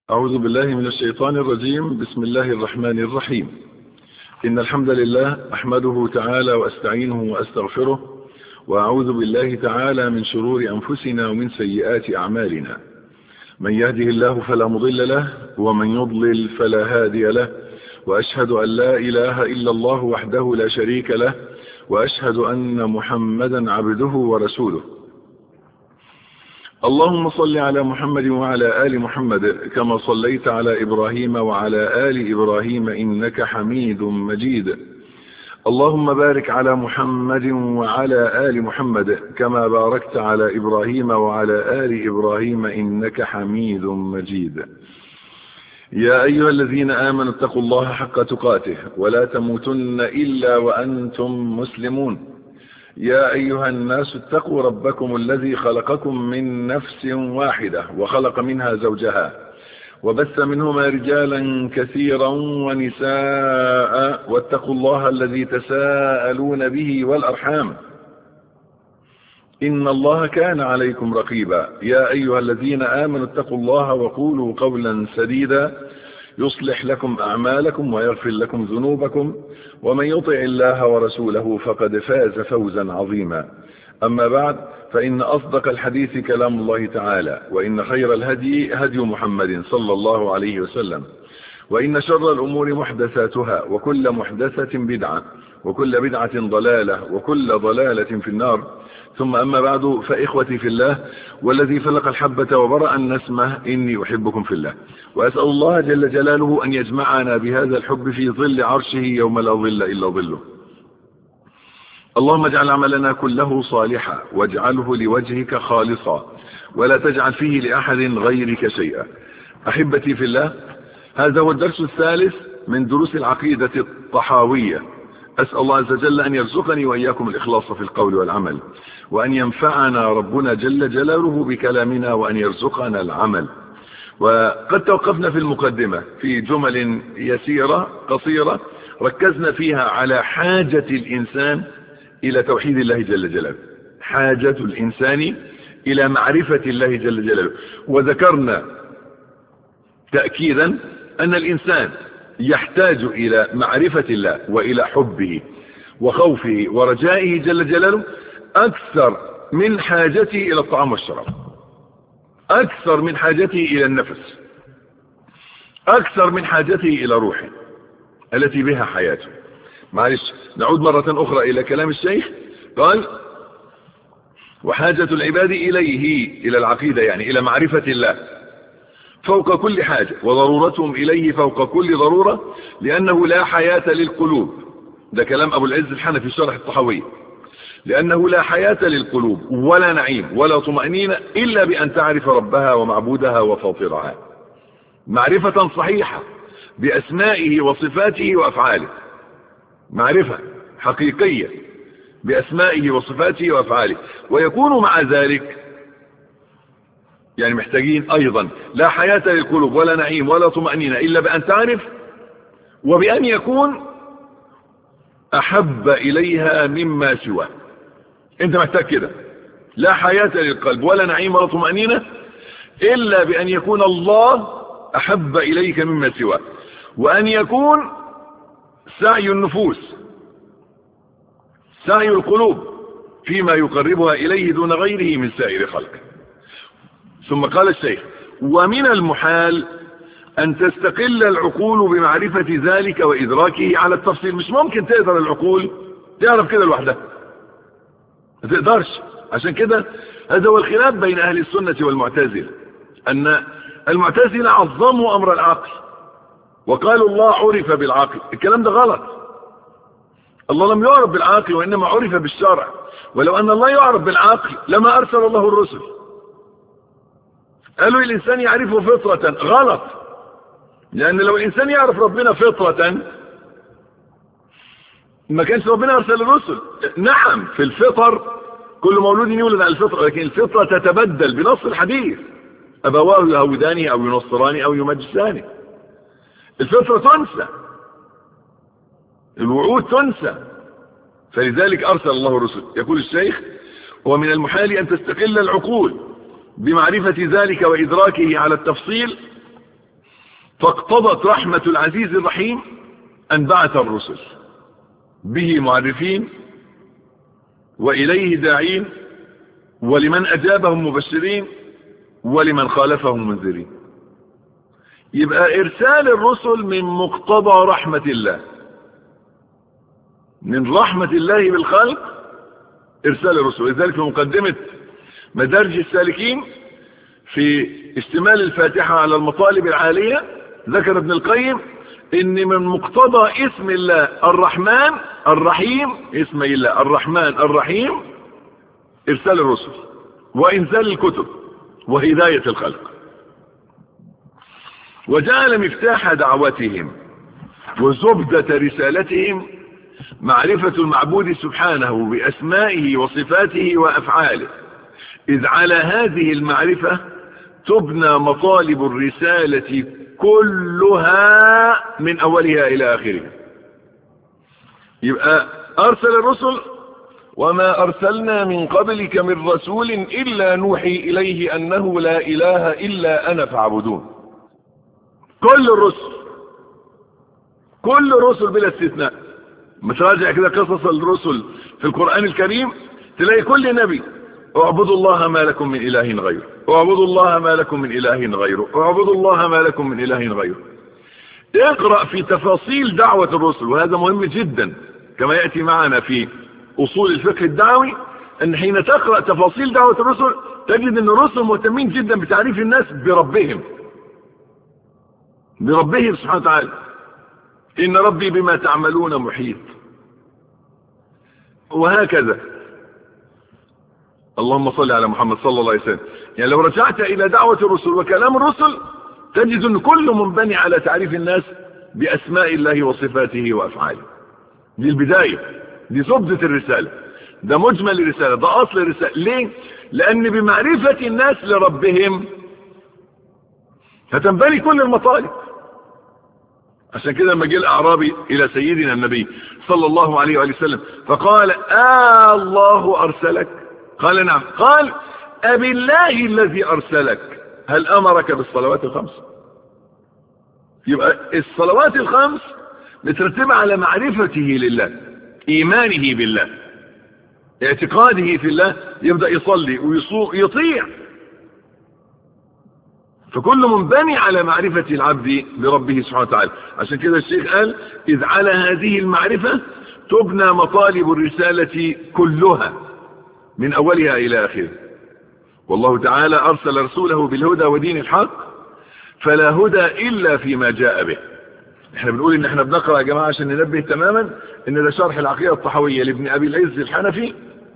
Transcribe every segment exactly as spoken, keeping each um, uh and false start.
أعوذ بالله من الشيطان الرجيم. بسم الله الرحمن الرحيم. إن الحمد لله أحمده تعالى وأستعينه وأستغفره، وأعوذ بالله تعالى من شرور أنفسنا ومن سيئات أعمالنا. من يهده الله فلا مضل له، ومن يضلل فلا هادي له، وأشهد أن لا إله إلا الله وحده لا شريك له، وأشهد أن محمدا عبده ورسوله. اللهم صل على محمد وعلى آل محمد كما صليت على إبراهيم وعلى آل إبراهيم إنك حميد مجيد. اللهم بارك على محمد وعلى آل محمد كما باركت على إبراهيم وعلى آل إبراهيم إنك حميد مجيد. يا أيها الذين آمنوا اتقوا الله حق تقاته ولا تموتن إلا وأنتم مسلمون. يا أيها الناس اتقوا ربكم الذي خلقكم من نفس واحدة وخلق منها زوجها وبث منهما رجالا كثيرا ونساء، واتقوا الله الذي تساءلون به والأرحام إن الله كان عليكم رقيبا. يا أيها الذين آمنوا اتقوا الله وقولوا قولا سديدا يصلح لكم أعمالكم ويغفر لكم ذنوبكم، ومن يطع الله ورسوله فقد فاز فوزا عظيما. أما بعد، فإن أصدق الحديث كلام الله تعالى، وإن خير الهدي هدي محمد صلى الله عليه وسلم، وإن شر الأمور محدثاتها، وكل محدثة بدعة، وكل بدعة ضلالة، وكل ضلالة في النار. ثم أما بعد، فإخوتي في الله والذي فلق الحبة وبرأ النسمة، إني أحبكم في الله، وأسأل الله جل جلاله أن يجمعنا بهذا الحب في ظل عرشه يوم لا ظل إلا ظله. اللهم اجعل عملنا كله صالحا، واجعله لوجهك خالصا، ولا تجعل فيه لأحد غيرك شيئا. أحبتي في الله، هذا هو الدرس الثالث من دروس العقيدة الطحاوية. أسأل الله عز وجل أن يرزقني وإياكم الإخلاص في القول والعمل، وأن ينفعنا ربنا جل جلاله بكلامنا، وأن يرزقنا العمل. وقد توقفنا في المقدمة في جمل يسيرة قصيرة ركزنا فيها على حاجة الإنسان إلى توحيد الله جل جلاله، حاجة الإنسان إلى معرفة الله جل جلاله. وذكرنا تأكيدا أن الإنسان يحتاج إلى معرفة الله وإلى حبه وخوفه ورجائه جل جلاله أكثر من حاجته إلى الطعام والشراب، أكثر من حاجته إلى النفس، أكثر من حاجته إلى روحه التي بها حياته. معلش، نعود مرة أخرى إلى كلام الشيخ. قال: وحاجة العباد إليه، إلى العقيدة يعني إلى معرفة الله، فوق كل حاجة، وضرورتهم إليه فوق كل ضرورة، لأنه لا حياة للقلوب. ده كلام أبو العز الحنفي شرح الطحاوية. لأنه لا حياة للقلوب ولا نعيم ولا طمأنينة إلا بأن تعرف ربها ومعبودها وفاطرها معرفة صحيحة بأسمائه وصفاته وأفعاله، معرفة حقيقية بأسمائه وصفاته وأفعاله. ويكون مع ذلك يعني محتاجين أيضا لا حياة للقلوب ولا نعيم ولا طمأنينة إلا بأن تعرف، وبأن يكون أحب إليها مما سواه. أنت محتاج كده، لا حياة للقلب ولا نعيم ولا طمأنينة إلا بأن يكون الله أحب إليك مما سواه، وأن يكون سعي النفوس، سعي القلوب فيما يقربها إليه دون غيره من سائر خلقه. ثم قال الشيخ: ومن المحال أن تستقل العقول بمعرفة ذلك وإدراكه على التفصيل. مش ممكن تقدر العقول تعرف كده لوحدها، ما تقدرش. عشان كده هذا هو الخلاف بين أهل السنة والمعتزلة، أن المعتزلة عظموا أمر العقل وقالوا الله عرف بالعقل. الكلام ده غلط. الله لم يعرف بالعقل، وإنما عرف بالشرع. ولو أن الله يعرف بالعقل لما أرسل الله الرسل. قالوا الإنسان يعرفه فطرة. غلط، لأن لو الإنسان يعرف ربنا فطرة ما كانش ربنا أرسل الرسل. نعم، في الفطر كل مولود يولد على الفطرة، لكن الفطرة تتبدل بنص الحديث: أبواه يهوداني أو ينصراني أو يمجساني. الفطرة تنسى، الوعود تنسى، فلذلك أرسل الله الرسل. يقول الشيخ: ومن المحال أن تستقل العقول بمعرفة ذلك وإدراكه على التفصيل فاقتضت رحمة العزيز الرحيم أن بعث الرسل به معرفين وإليه داعين، ولمن أجابهم مبشرين، ولمن خالفهم منذرين. يبقى إرسال الرسل من مقتضى رحمة الله، من رحمة الله بالخلق إرسال الرسل. لذلك في مقدمة مدارج السالكين في اشتمال الفاتحة على المطالب العالية ذكر ابن القيم ان من مقتضى اسم الله الرحمن الرحيم، اسم الله الرحمن الرحيم، ارسال الرسل وانزال الكتب وهداية الخلق. وجعل مفتاح دعوتهم وزبدة رسالتهم معرفة المعبود سبحانه بأسمائه وصفاته وأفعاله، إذ على هذه المعرفة تبنى مطالب الرسالة كلها من أولها إلى آخرها. يبقى أرسل الرسل: وما أرسلنا من قبلك من رسول إلا نوحي إليه أنه لا إله إلا أنا فاعبدون. كل الرسل، كل الرسل بلا استثناء. متراجع كده قصص الرسل في القرآن الكريم تلاقي كل نبي: اعبدوا الله ما لكم من إله غيره، اعبدوا الله ما لكم من إله غيره، اعبدوا الله ما لكم من إله غيره. اقرأ في تفاصيل دعوة الرسل، وهذا مهم جدا كما يأتي معنا في أصول الفقه الدعوي، أن حين تقرأ تفاصيل دعوة الرسل تجد أن الرسل مهتمين جدا بتعريف الناس بربهم، بربهم سبحانه وتعالى. إن ربي بما تعملون محيط، وهكذا. اللهم صل على محمد صلى الله عليه وسلم. يعني لو رجعت إلى دعوة الرسل وكلام الرسل تجد أن كله منبني على تعريف الناس بأسماء الله وصفاته وأفعاله. دي البداية، دي زبدة الرسالة، ده مجمل الرسالة، ده أصل الرسالة. ليه؟ لأن بمعرفة الناس لربهم هتنبني كل المطالب. عشان كده لما جاء الأعرابي إلى سيدنا النبي صلى الله عليه وآله وسلم فقال: آه الله أرسلك؟ قال: نعم. قال: أبي الله الذي أرسلك هل أمرك بالصلوات الخمس؟ يبقى الصلوات الخمس مترتبة على معرفته لله، إيمانه بالله، اعتقاده في الله، يبدأ يصلي ويطيع. فكل منبني على معرفة العبد بربه سبحانه وتعالى. عشان كده الشيخ قال: إذ على هذه المعرفة تبنى مطالب الرسالة كلها من أولها إلى آخره. والله تعالى أرسل رسوله بالهدى ودين الحق فلا هدى إلا فيما جاء به. احنا بنقول ان احنا بنقرأ يا جماعة عشان ننبه تماما ان ده شرح العقيدة الطحوية لابن أبي العز الحنفي،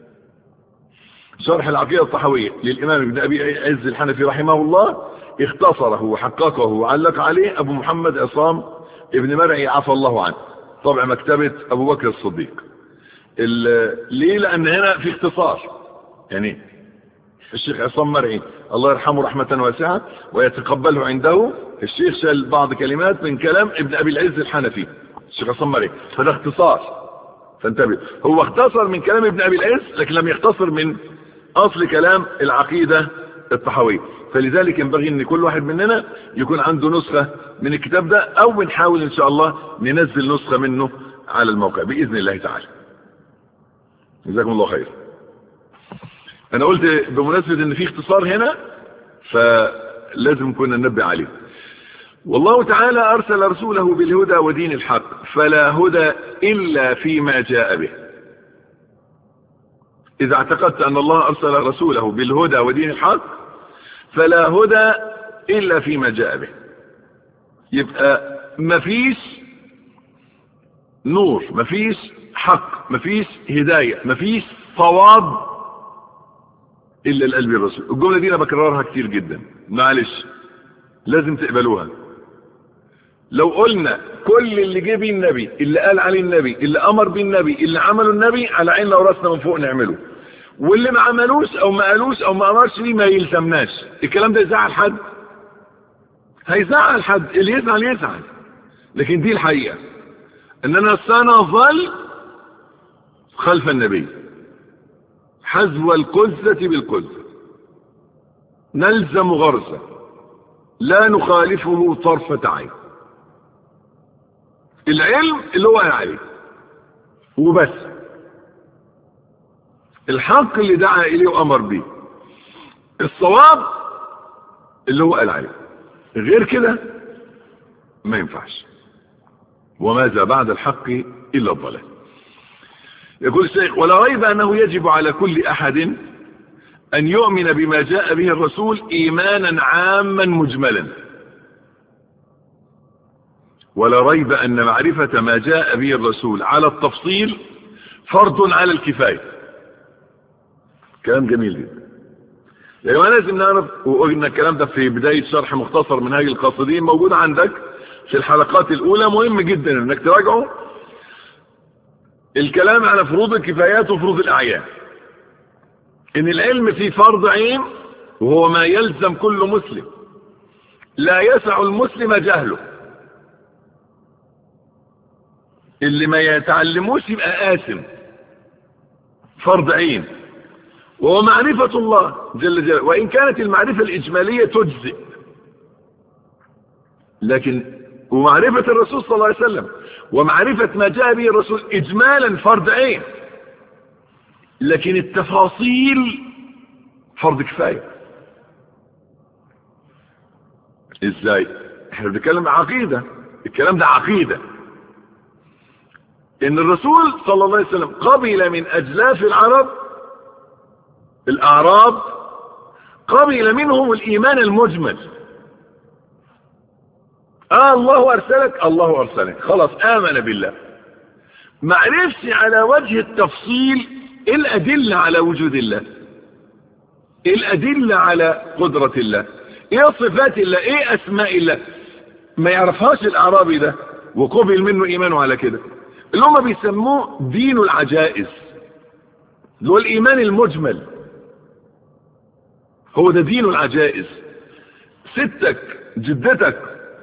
شرح العقيدة الطحوية للإمام ابن أبي العز الحنفي رحمه الله، اختصره وحققه وعلق عليه أبو محمد عصام ابن مرعي عفى الله عنه، طبع مكتبة أبو بكر الصديق. ليه؟ لأن هنا في اختصار. يعني الشيخ عصام مرعي الله يرحمه رحمة واسعة ويتقبله عنده، الشيخ شال بعض كلمات من كلام ابن أبي العز الحنفي الشيخ عصام مرعي، فده اختصار، فانتبه. هو اختصر من كلام ابن أبي العز لكن لم يختصر من أصل كلام العقيدة الطحوية. فلذلك ينبغي ان كل واحد مننا يكون عنده نسخة من الكتاب ده، او بنحاول ان شاء الله ننزل نسخة منه على الموقع بإذن الله تعالى. جزاكم الله خير. انا قلت بمناسبة ان في اختصار هنا فلازم كنا ننبه عليه. والله تعالى ارسل رسوله بالهدى ودين الحق فلا هدى الا فيما جاء به. اذا اعتقدت ان الله ارسل رسوله بالهدى ودين الحق فلا هدى الا فيما جاء به، يبقى مفيش نور، مفيش حق، مفيش هداية، مفيش صواب الا القلب الرسول. الجملة دي انا بكررها كتير جدا، معلش لازم تقبلوها. لو قلنا كل اللي جه بيه النبي، اللي قال عليه النبي، اللي امر بيه النبي، اللي عمله النبي، على عيننا وراسنا من فوق نعمله، واللي ما عملوش او ما قالوش او ما امرش بيه ما يلزمناش، الكلام ده يزعل حد؟ هيزعل حد، اللي يزعل يزعل. لكن دي الحقيقة اننا سنظل خلف النبي حذو القزة بالقزة، نلزم غرزة لا نخالفه طرفة عين. العلم اللي هو قال عليه وبس، الحق اللي دعا اليه وامر به، الصواب اللي هو قال عليه، غير كده ما ينفعش. وماذا بعد الحق الا الضلال. يقول الشيخ: ولا ريب انه يجب على كل احد ان يؤمن بما جاء به الرسول ايمانا عاما مجملا، ولا ريب ان معرفة ما جاء به الرسول على التفصيل فرض على الكفاية. كلام جميل جدا. يعني لازم نعرف، وقلنا الكلام ده في بداية شرح مختصر منهاج القاصدين موجود عندك في الحلقات الاولى، مهم جدا انك تراجعه الكلام على فروض الكفايات وفروض الاعيان. ان العلم فيه فرض عين وهو ما يلزم كل مسلم، لا يسع المسلم جهله، اللي ما يتعلموش يبقى آثم، فرض عين. وهو معرفة الله جل جلاله، وإن كانت المعرفة الإجمالية تجزئ، لكن ومعرفة الرسول صلى الله عليه وسلم ومعرفة ما جاء به الرسول إجمالا فرض عين، لكن التفاصيل فرض كفاية. ازاي؟ احنا بنتكلم عقيدة، الكلام ده عقيدة. ان الرسول صلى الله عليه وسلم قبل من اجلاف العرب الاعراب، قبل منهم الايمان المجمل. آه الله ارسلك، الله ارسلك، خلاص امن بالله. ما عرفش على وجه التفصيل ايه الادلة على وجود الله، ايه الادلة على قدرة الله، ايه صفات الله، ايه اسماء الله، ما يعرفهاش الاعرابي ده وقبل منه ايمانه على كده، اللي هم بيسموه دين العجائز، اللي هو الايمان المجمل. هو ده دين العجائز. ستك، جدتك،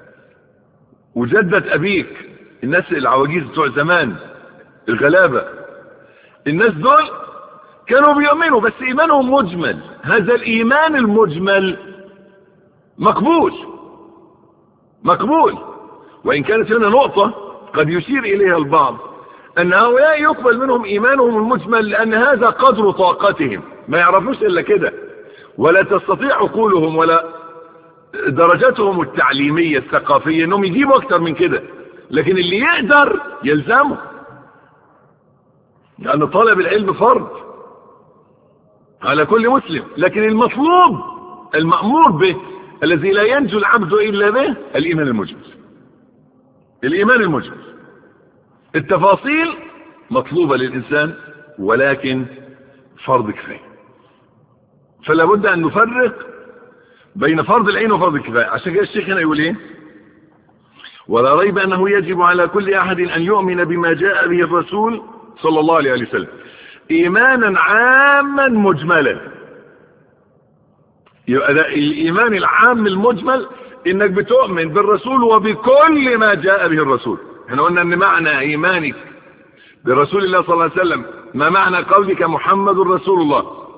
وجدة ابيك، الناس العواجيز بتوع زمان الغلابة، الناس دول كانوا بيؤمنوا بس ايمانهم مجمل. هذا الايمان المجمل مقبول مقبول وان كانت هنا نقطة قد يشير اليها البعض، ان هؤلاء يقبل منهم ايمانهم المجمل لان هذا قدر طاقتهم، ما يعرفوش الا كده، ولا تستطيع عقولهم ولا درجاتهم التعليمية الثقافية انهم يجيبوا اكتر من كده. لكن اللي يقدر يلزمه، لان طلب العلم فرض على كل مسلم. لكن المطلوب المأمور به الذي لا ينجو العبد الا به الايمان المجمل. الايمان المجمل، التفاصيل مطلوبة للانسان ولكن فرض كفاية. فلا بد ان نفرق بين فرض العين وفرض الكفاية. عشان كده الشيخ هنا يقول ايه: ولا ريب انه يجب على كل احد ان يؤمن بما جاء به الرسول صلى الله عليه وسلم ايمانا عاما مجملا. يبقى ده الايمان العام المجمل، انك بتؤمن بالرسول وبكل ما جاء به الرسول. احنا قلنا ان معنى ايمانك برسول الله صلى الله عليه وسلم ما معنى قولك محمد رسول الله؟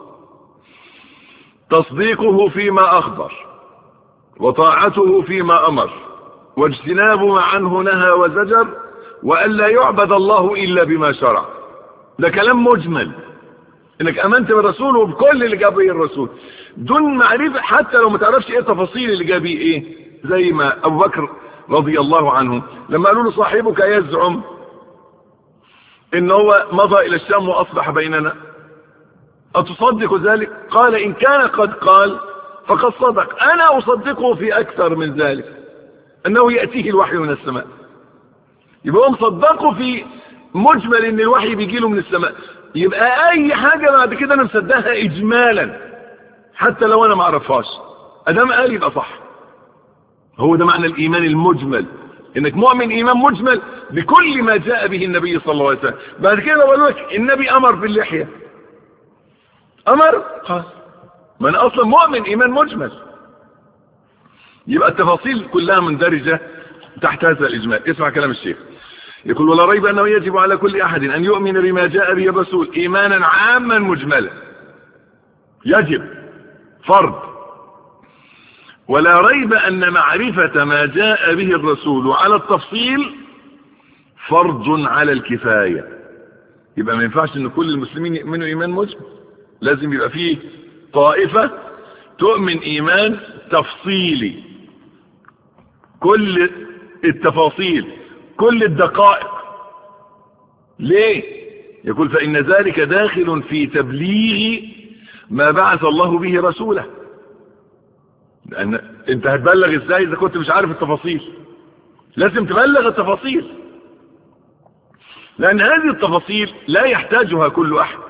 تصديقه فيما اخبر، وطاعته فيما امر، واجتناب ما عنه نهى وزجر، وان لا يعبد الله الا بما شرع. ده كلام مجمل، انك امنت بالرسول وبكل اللي جاب به الرسول دون معرفة، حتى لو ما تعرفش ايه تفاصيل اللي جاب به ايه. زي ما ابو بكر رضي الله عنه لما قالوا له صاحبك يزعم ان هو مضى الى الشام واصبح بيننا، اتصدق ذلك؟ قال ان كان قد قال فقد صدق، انا اصدقه في اكثر من ذلك، انه يأتيه الوحي من السماء. يبقى هم صدقوا في مجمل ان الوحي بيجي له من السماء، يبقى اي حاجة بعد كده انا مصدقها اجمالا حتى لو انا ما اعرفهاش، ادام قال يبقى صح. هو ده معنى الايمان المجمل، انك مؤمن ايمان مجمل بكل ما جاء به النبي صلى الله عليه وسلم. بعد كده بقول لك النبي امر باللحية، امر خلاص، ما انا اصلا مؤمن ايمان مجمل. يبقى التفاصيل كلها مندرجة تحت هذا الاجمال. اسمع كلام الشيخ، يقول: ولا ريب انه يجب على كل احد ان يؤمن بما جاء به الرسول ايمانا عاما مجملا. يجب، فرض. ولا ريب ان معرفة ما جاء به الرسول على التفصيل فرض على الكفاية. يبقى ما ينفعش ان كل المسلمين يؤمنوا ايمان مجمل، لازم يبقى فيه طائفة تؤمن ايمان تفصيلي، كل التفاصيل كل الدقائق. ليه؟ يقول فإن ذلك داخل في تبليغ ما بعث الله به رسوله. لأن انت هتبلغ ازاي اذا كنت مش عارف التفاصيل؟ لازم تبلغ التفاصيل، لأن هذه التفاصيل لا يحتاجها كل أحد.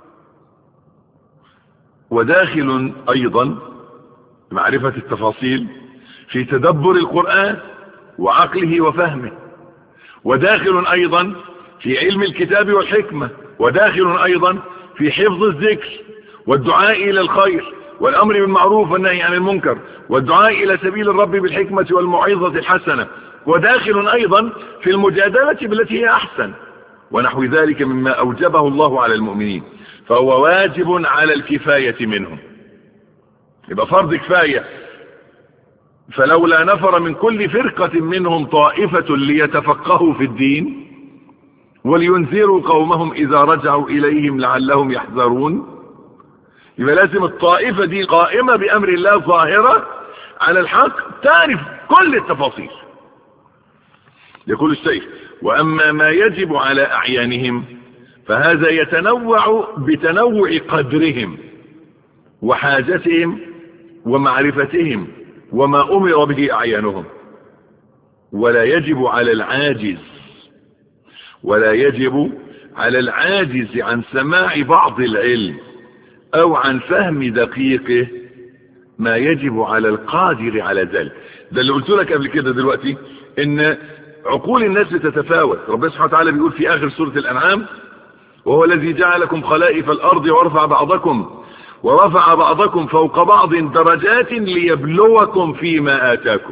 وداخل أيضا معرفة التفاصيل في تدبر القرآن وعقله وفهمه، وداخل أيضا في علم الكتاب والحكمة، وداخل أيضا في حفظ الذكر والدعاء إلى الخير والأمر بالمعروف والنهي عن المنكر والدعاء إلى سبيل الرب بالحكمة والموعظة الحسنة، وداخل أيضا في المجادلة بالتي هي أحسن ونحو ذلك مما أوجبه الله على المؤمنين، فهو واجب على الكفاية منهم. يبقى فرض كفاية. فلولا نفر من كل فرقة منهم طائفة ليتفقهوا في الدين ولينذروا قومهم إذا رجعوا إليهم لعلهم يحذرون. يبقى لازم الطائفة دي قائمة بأمر الله ظاهرة على الحق، تعرف كل التفاصيل. يقول الشيخ وأما ما يجب على أعيانهم فهذا يتنوع بتنوع قدرهم وحاجتهم ومعرفتهم وما أمر به أعيانهم، ولا يجب على العاجز ولا يجب على العاجز عن سماع بعض العلم أو عن فهم دقيقه ما يجب على القادر على ذلك. ده اللي قلت لك قبل كده دلوقتي، إن عقول الناس بتتفاوت. ربنا سبحانه وتعالى بيقول في آخر سورة الأنعام وهو الذي جعلكم خلائف الأرض ورفع بعضكم ورفع بعضكم فوق بعض درجات ليبلوكم فيما آتاكم.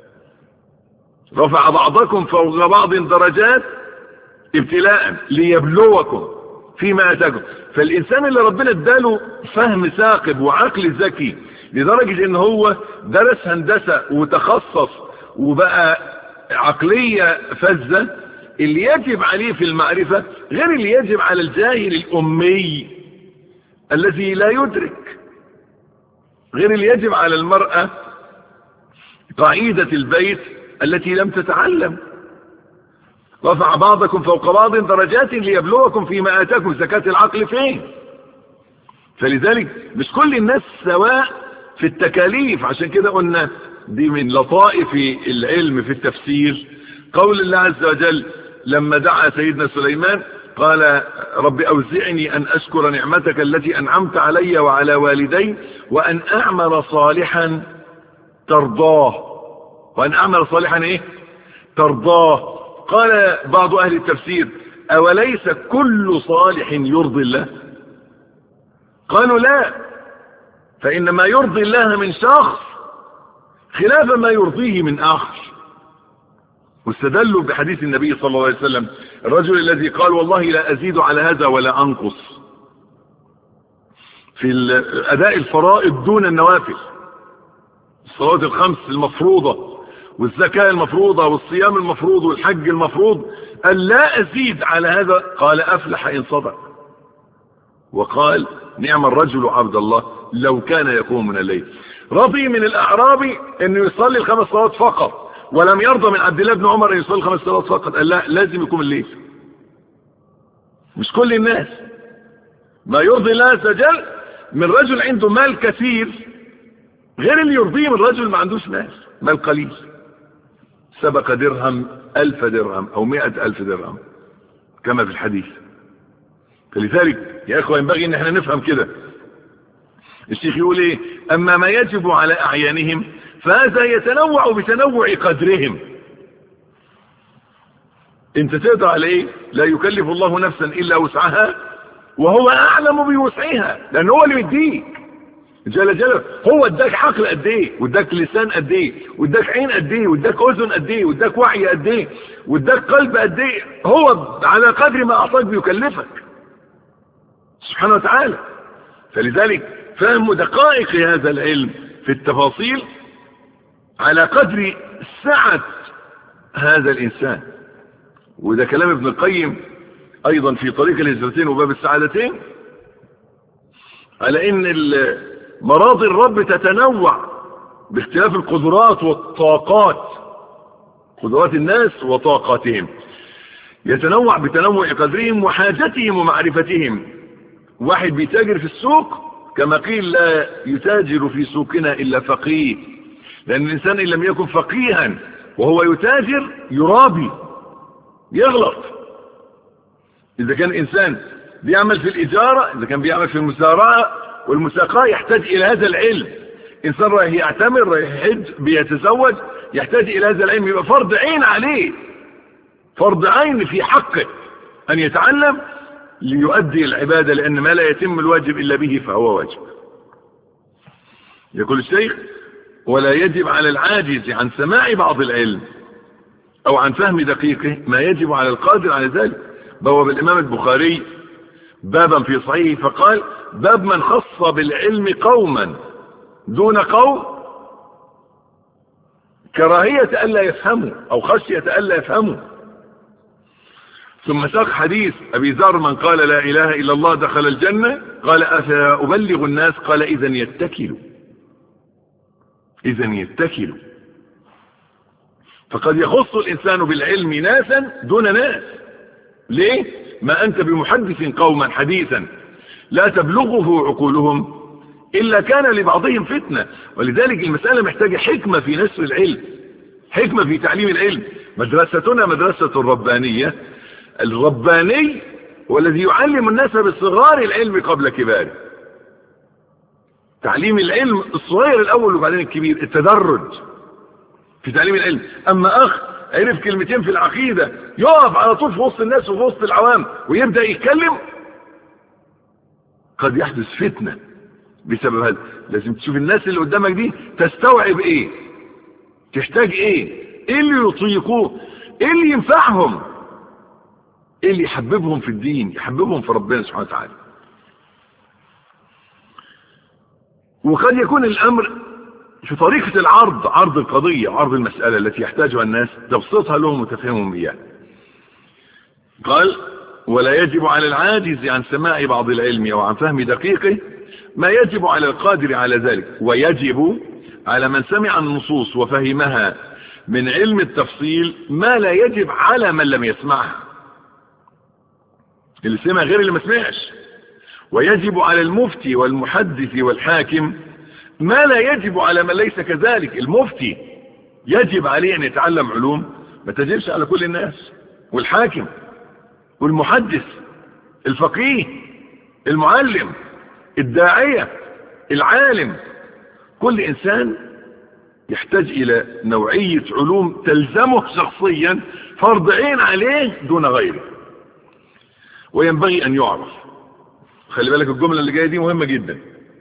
رفع بعضكم فوق بعض درجات ابتلاء ليبلوكم فيما آتاكم. فالإنسان اللي ربنا اداله فهم ثاقب وعقل ذكي لدرجة ان هو درس هندسة وتخصص وبقى عقلية فذة، اللي يجب عليه في المعرفة غير اللي يجب على الجاهل الأمي الذي لا يدرك، غير اللي يجب على المرأة قاعدة البيت التي لم تتعلم. رفع بعضكم فوق بعض درجات ليبلوكم فيما آتاكم. زكاة العقل فين؟ فلذلك مش كل الناس سواء في التكاليف. عشان كده قلنا دي من لطائف العلم في التفسير قول الله عز وجل لما دعا سيدنا سليمان قال رب أوزعني أن أشكر نعمتك التي أنعمت علي وعلى والدي وأن أعمل صالحا ترضاه. وأن أعمل صالحا إيه؟ ترضاه. قال بعض أهل التفسير أوليس كل صالح يرضي الله؟ قالوا لا، فإن ما يرضي الله من شخص خلاف ما يرضيه من آخر. واستدلوا بحديث النبي صلى الله عليه وسلم الرجل الذي قال والله لا أزيد على هذا ولا أنقص في أداء الفرائض دون النوافل، الصلوات الخمس المفروضة والزكاة المفروضة والصيام المفروض والحج المفروض، قال لا أزيد على هذا. قال أفلح إن صدق. وقال نعم الرجل عبد الله لو كان يقوم من الليل. رضي من الأعرابي أنه يصلي الخمس صلوات فقط، ولم يرضى من عبد الله بن عمر أن يصلي الخمس صلوات فقط. قال لا، لازم يقوم الليل. مش كل الناس. ما يرضي الله عز وجل من رجل عنده مال كثير غير اللي يرضيه من رجل ما عندوش مال، مال قليل. سبق درهم ألف درهم أو مئة ألف درهم كما في الحديث. فلذلك يا إخوة ينبغي أن احنا نفهم كده. الشيخ يقول إيه؟ أما ما يجب على أعيانهم فهذا يتنوع بتنوع قدرهم. انت تقدر على ايه؟ لا يكلف الله نفسا الا وسعها وهو اعلم بوسعها، لان هو اللي يديك جل جلاله. هو اداك عقل قد ايه، واداك لسان قد ايه، واداك عين قد ايه، واداك اذن قد ايه، واداك وعي قد ايه، واداك قلب قد ايه. هو على قدر ما اعطاك بيكلفك سبحانه وتعالى. فلذلك فهم دقائق هذا العلم في التفاصيل على قدر سعة هذا الإنسان وده كلام ابن القيم ايضا في طريق الهجرتين وباب السعادتين، على ان مراضي الرب تتنوع باختلاف القدرات والطاقات، قدرات الناس وطاقاتهم يتنوع بتنوع قدرهم وحاجتهم ومعرفتهم. واحد بيتاجر في السوق كما قيل لا يتاجر في سوقنا إلا فقيه، لأن الإنسان إن لم يكن فقيها وهو يتاجر يرابي يغلط. إذا كان إنسان بيعمل في الإجارة، إذا كان بيعمل في المزارعة والمساقاة يحتاج إلى هذا العلم. إنسان رايح يعتمر رايح يحج بيتزوج يحتاج إلى هذا العلم، يبقى فرض عين عليه، فرض عين في حقه أن يتعلم ليؤدي العبادة، لأن ما لا يتم الواجب إلا به فهو واجب. يقول الشيخ: ولا يجب على العاجز عن سماع بعض العلم أو عن فهم دقيقه ما يجب على القادر على ذلك. بواب الإمام البخاري بابا في صحيحه فقال: باب من خص بالعلم قوما دون قوم كراهية ألا يفهموا أو خشية ألا يفهموا. ثم ساق حديث أبي ذر: من قال لا إله إلا الله دخل الجنة. قال: أفأبلغ الناس؟ قال: إذن يتكلوا، إذن يتكلوا. فقد يخص الإنسان بالعلم ناسا دون ناس. ليه؟ ما أنت بمحدث قوما حديثا لا تبلغه عقولهم إلا كان لبعضهم فتنة. ولذلك المسألة محتاجة حكمة في نشر العلم، حكمة في تعليم العلم. مدرستنا مدرسة الربانية، الرباني هو الذي يعلم الناس بصغار العلم قبل كباره. تعليم العلم الصغير الأول وبعدين الكبير، التدرج في تعليم العلم. أما أخ عرف كلمتين في العقيدة يقف على طول في وسط الناس وفي وسط العوام ويبدأ يتكلم، قد يحدث فتنة بسبب هذا. لازم تشوف الناس اللي قدامك دي تستوعب ايه، تحتاج ايه، ايه اللي يطيقوه، ايه اللي ينفعهم، ايه اللي يحببهم في الدين، يحببهم في ربنا سبحانه وتعالى. وقد يكون الامر في طريقة العرض، عرض القضية وعرض المسألة التي يحتاجها الناس، تبسطها لهم وتفهمهم اياها. قال: ولا يجب على العاجز عن سماع بعض العلم وعن فهم دقيقه ما يجب على القادر على ذلك، ويجب على من سمع النصوص وفهمها من علم التفصيل ما لا يجب على من لم يسمعها. اللي سمع غير اللي ما سمعش. ويجب على المفتي والمحدث والحاكم ما لا يجب على من ليس كذلك. المفتي يجب عليه ان يتعلم علوم ما تجبش على كل الناس، والحاكم والمحدث الفقيه المعلم الداعية العالم، كل انسان يحتاج الى نوعية علوم تلزمه شخصيا فرض عين عليه دون غيره. وينبغي ان يعرف، خلي بالك الجملة اللي جاية دي مهمة جدا.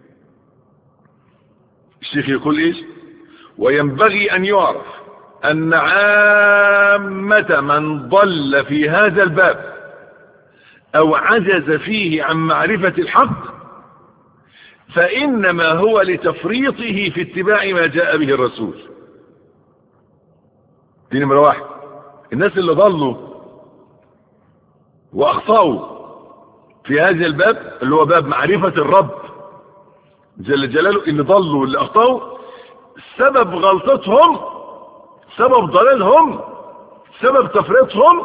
الشيخ يقول ايش؟ وينبغي ان يعرف ان عامة من ضل في هذا الباب او عجز فيه عن معرفة الحق فانما هو لتفريطه في اتباع ما جاء به الرسول. دي نمرة واحد. الناس اللي ضلوا واخطأوا في هذا الباب اللي هو باب معرفة الرب جل جلاله، اللي ضلوا واللي اخطأوا سبب غلطتهم، سبب ضلالهم، سبب تفريطهم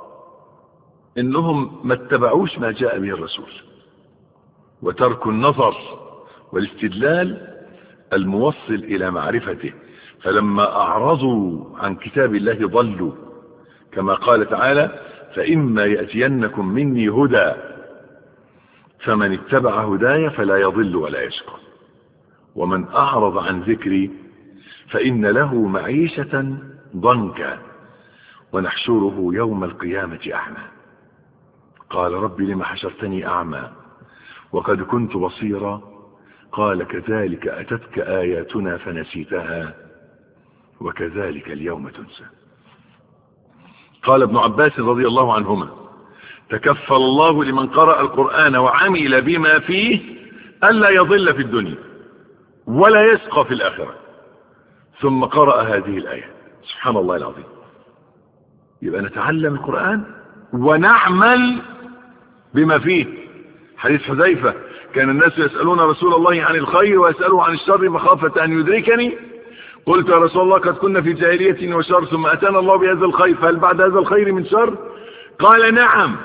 انهم ما اتبعوش ما جاء به الرسول، وترك النظر والاستدلال الموصل الى معرفته. فلما اعرضوا عن كتاب الله ضلوا، كما قال تعالى: فإما يأتينكم مني هدى فمن اتبع هداي فلا يضل ولا يشقى ومن أعرض عن ذكري فإن له معيشة ضنكا ونحشره يوم القيامة أعمى قال رب لم حشرتني أعمى وقد كنت بصيرا قال كذلك أتتك آياتنا فنسيتها وكذلك اليوم تنسى. قال ابن عباس رضي الله عنهما: تكفل الله لمن قرأ القرآن وعمل بما فيه ألا يضل في الدنيا ولا يسقى في الآخرة. ثم قرأ هذه الآية. سبحان الله العظيم. يبقى نتعلم القرآن ونعمل بما فيه. حديث حذيفة: كان الناس يسألون رسول الله عن الخير ويسألوا عن الشر مخافة أن يدركني، قلت يا رسول الله قد كنا في جاهلية وشر ثم أتانا الله بهذا الخير، فهل بعد هذا الخير من شر؟ قال نعم.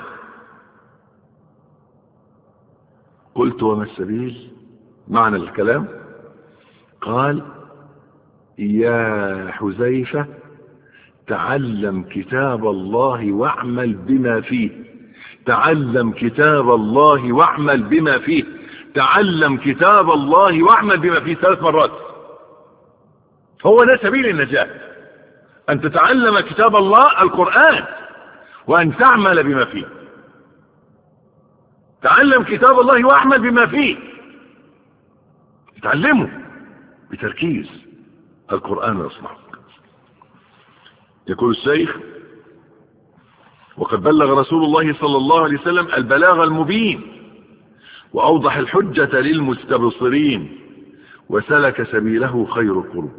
قلت وما السبيل؟ معنى الكلام. قال: يا حذيفة تعلم كتاب الله واعمل بما فيه، تعلم كتاب الله واعمل بما فيه، تعلم كتاب الله واعمل بما فيه ثلاث مرات. هو ده سبيل النجاة، أن تتعلم كتاب الله القرآن وأن تعمل بما فيه. تعلم كتاب الله واعمل بما فيه، تعلمه بتركيز. القرآن يصنعك. يقول الشيخ: وقد بلغ رسول الله صلى الله عليه وسلم البلاغ المبين وأوضح الحجة للمستبصرين وسلك سبيله خير القرون.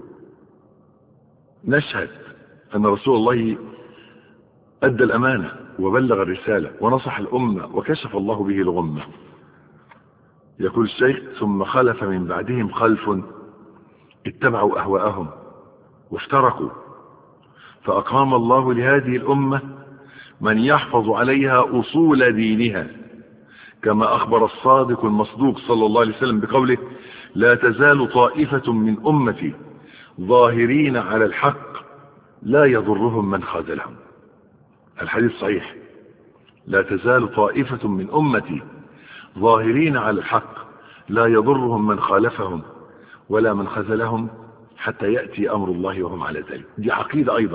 نشهد أن رسول الله أدى الأمانة وبلغ الرسالة ونصح الأمة وكشف الله به الغمة. يقول الشيخ: ثم خلف من بعدهم خلف اتبعوا أهواءهم وافترقوا، فأقام الله لهذه الأمة من يحفظ عليها أصول دينها، كما أخبر الصادق المصدوق صلى الله عليه وسلم بقوله: لا تزال طائفة من أمتي ظاهرين على الحق لا يضرهم من خذلهم. الحديث صحيح: لا تزال طائفة من أمتي ظاهرين على الحق لا يضرهم من خالفهم ولا من خذلهم حتى يأتي أمر الله وهم على ذلك. دي عقيدة أيضا،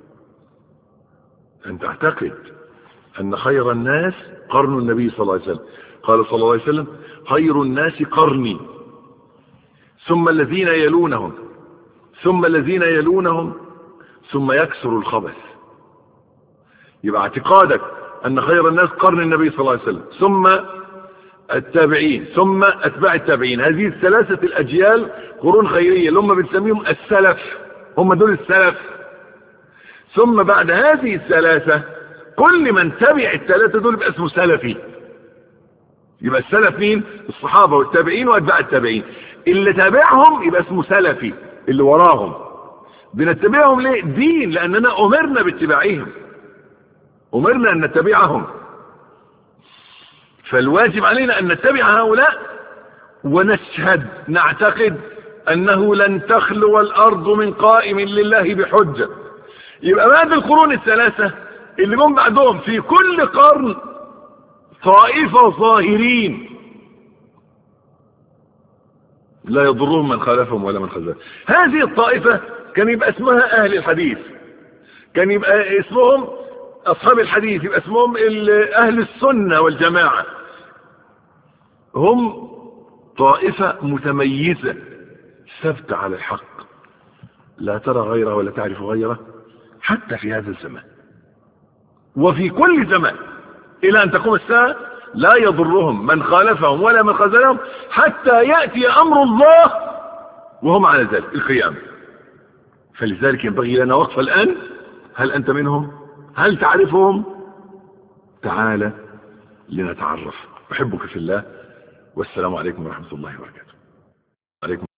أن تعتقد أن خير الناس قرن النبي صلى الله عليه وسلم. قال صلى الله عليه وسلم: خير الناس قرني ثم الذين يلونهم ثم الذين يلونهم ثم يكسر الخبث. يبقى اعتقادك أن خير الناس قرن النبي صلى الله عليه وسلم ثم التابعين ثم أتباع التابعين. هذه الثلاثة الأجيال قرون خيرية اللي هم بنسميهم السلف، هم دول السلف. ثم بعد هذه الثلاثة كل من تبع الثلاثة دول يبقى اسمه سلفي. يبقى السلف مين؟ الصحابة والتابعين وأتباع التابعين. اللي تابعهم يبقى اسمه سلفي، اللي وراهم. بنتبعهم ليه؟ دين، لأننا أمرنا باتباعهم، أمرنا أن نتبعهم، فالواجب علينا أن نتبع هؤلاء ونشهد نعتقد أنه لن تخلو الأرض من قائم لله بحجة. يبقى بعد القرون الثلاثة اللي جم بعدهم في كل قرن طائفة ظاهرين لا يضرهم من خالفهم ولا من خذلهم. هذه الطائفة كان يبقى اسمها أهل الحديث، كان يبقى اسمهم أصحاب الحديث، يبقى اسمهم أهل السنة والجماعة. هم طائفة متميزة ثابتة على الحق، لا ترى غيره ولا تعرف غيره، حتى في هذا الزمان وفي كل زمان إلى أن تقوم الساعة لا يضرهم من خالفهم ولا من خذلهم حتى يأتي أمر الله وهم على ذلك القيام. فلذلك ينبغي لنا وقفة الآن. هل أنت منهم؟ هل تعرفهم؟ تعال لنتعرف. أحبك في الله، والسلام عليكم ورحمة الله وبركاته. عليكم